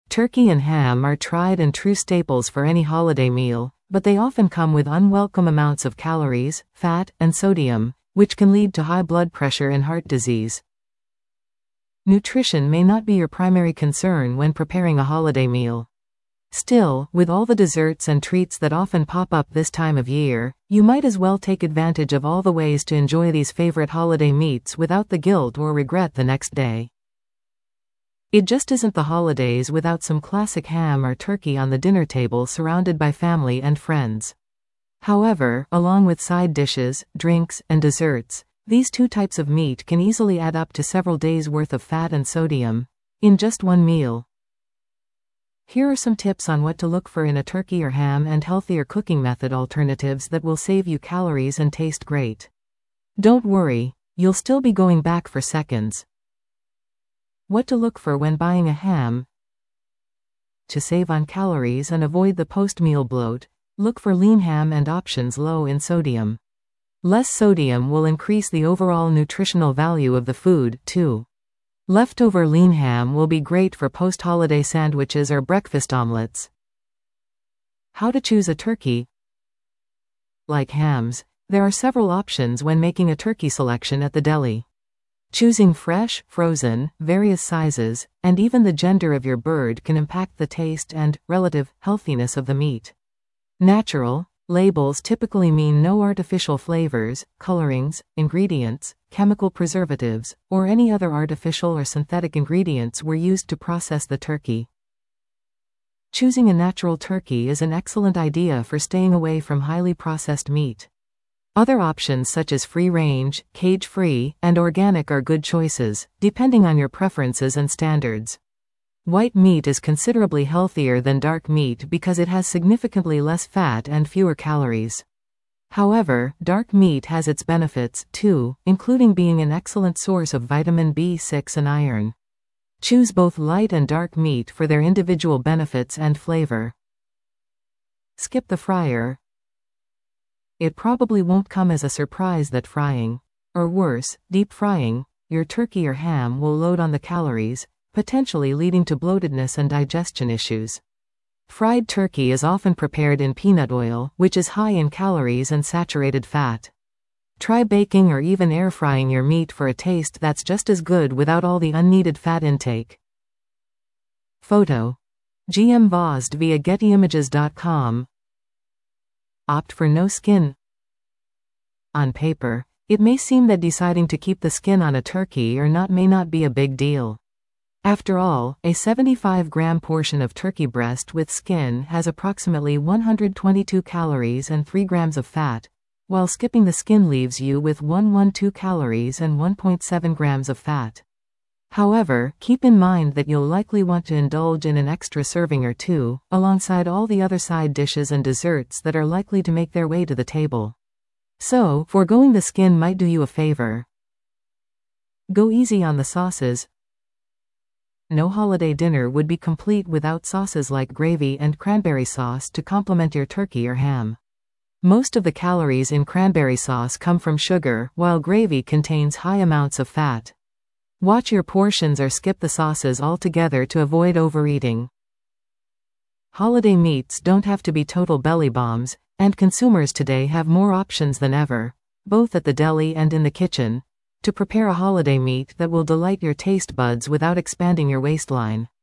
Turkey and ham are tried and true staples for any holiday meal, but they often come with unwelcome amounts of calories, fat, and sodium, which can lead to high blood pressure and heart disease. Nutrition may not be your primary concern when preparing a holiday meal. Still, with all the desserts and treats that often pop up this time of year, you might as well take advantage of all the ways to enjoy these favorite holiday meats without the guilt or regret the next day. It just isn't the holidays without some classic ham or turkey on the dinner table surrounded by family and friends. However, along with side dishes, drinks, and desserts, these two types of meat can easily add up to several days' worth of fat and sodium in just one meal. Here are some tips on what to look for in a turkey or ham and healthier cooking method alternatives that will save you calories and taste great. Don't worry, you'll still be going back for seconds. What to look for when buying a ham? To save on calories and avoid the post-meal bloat, look for lean ham and options low in sodium. Less sodium will increase the overall nutritional value of the food, too. Leftover lean ham will be great for post-holiday sandwiches or breakfast omelets. How to choose a turkey? Like hams, there are several options when making a turkey selection at the deli. Choosing fresh, frozen, various sizes, and even the gender of your bird can impact the taste and relative healthiness of the meat. Natural labels typically mean no artificial flavors, colorings, ingredients, chemical preservatives, or any other artificial or synthetic ingredients were used to process the turkey. Choosing a natural turkey is an excellent idea for staying away from highly processed meat. Other options such as free-range, cage-free, and organic are good choices, depending on your preferences and standards. White meat is considerably healthier than dark meat because it has significantly less fat and fewer calories. However, dark meat has its benefits, too, including being an excellent source of vitamin B6 and iron. Choose both light and dark meat for their individual benefits and flavor. Skip the fryer. It probably won't come as a surprise that frying, or worse, deep frying, your turkey or ham will load on the calories, potentially leading to bloatedness and digestion issues. Fried turkey is often prepared in peanut oil, which is high in calories and saturated fat. Try baking or even air frying your meat for a taste that's just as good without all the unneeded fat intake. Photo. GM-Vozd via GettyImages.com. Opt for no skin. On paper, it may seem that deciding to keep the skin on a turkey or not may not be a big deal. After all, a 75-gram portion of turkey breast with skin has approximately 122 calories and 3 grams of fat, while skipping the skin leaves you with 112 calories and 1.7 grams of fat. However, keep in mind that you'll likely want to indulge in an extra serving or two, alongside all the other side dishes and desserts that are likely to make their way to the table. So, foregoing the skin might do you a favor. Go easy on the sauces. No holiday dinner would be complete without sauces like gravy and cranberry sauce to complement your turkey or ham. Most of the calories in cranberry sauce come from sugar, while gravy contains high amounts of fat. Watch your portions or skip the sauces altogether to avoid overeating. Holiday meats don't have to be total belly bombs, and consumers today have more options than ever, both at the deli and in the kitchen, to prepare a holiday meat that will delight your taste buds without expanding your waistline.